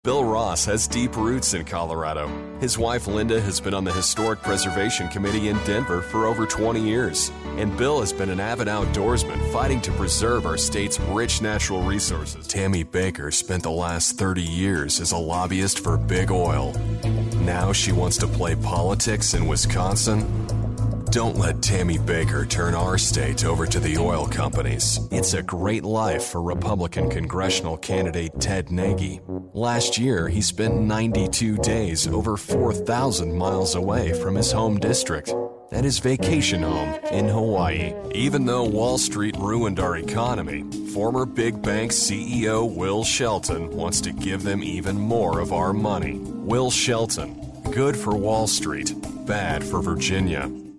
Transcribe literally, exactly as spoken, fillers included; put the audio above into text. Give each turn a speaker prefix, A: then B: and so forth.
A: Bill Ross has deep roots in Colorado. His wife Linda has been on the Historic Preservation Committee in Denver for over twenty years. And Bill has been an avid outdoorsman fighting to preserve our state's rich natural resources. Tammy Baker spent the last thirty years as a lobbyist for Big Oil. Now she wants to play politics in Wisconsin? Don't let Tammy Baker turn our state over to the oil companies. It's a great life for Republican congressional candidate Ted Nagy. Last year, he spent ninety-two days over four thousand miles away from his home district at his vacation home in Hawaii. Even though Wall Street ruined our economy, former big bank C E O Will Shelton wants to give them even more of our money. Will Shelton, good for Wall Street, bad for Virginia.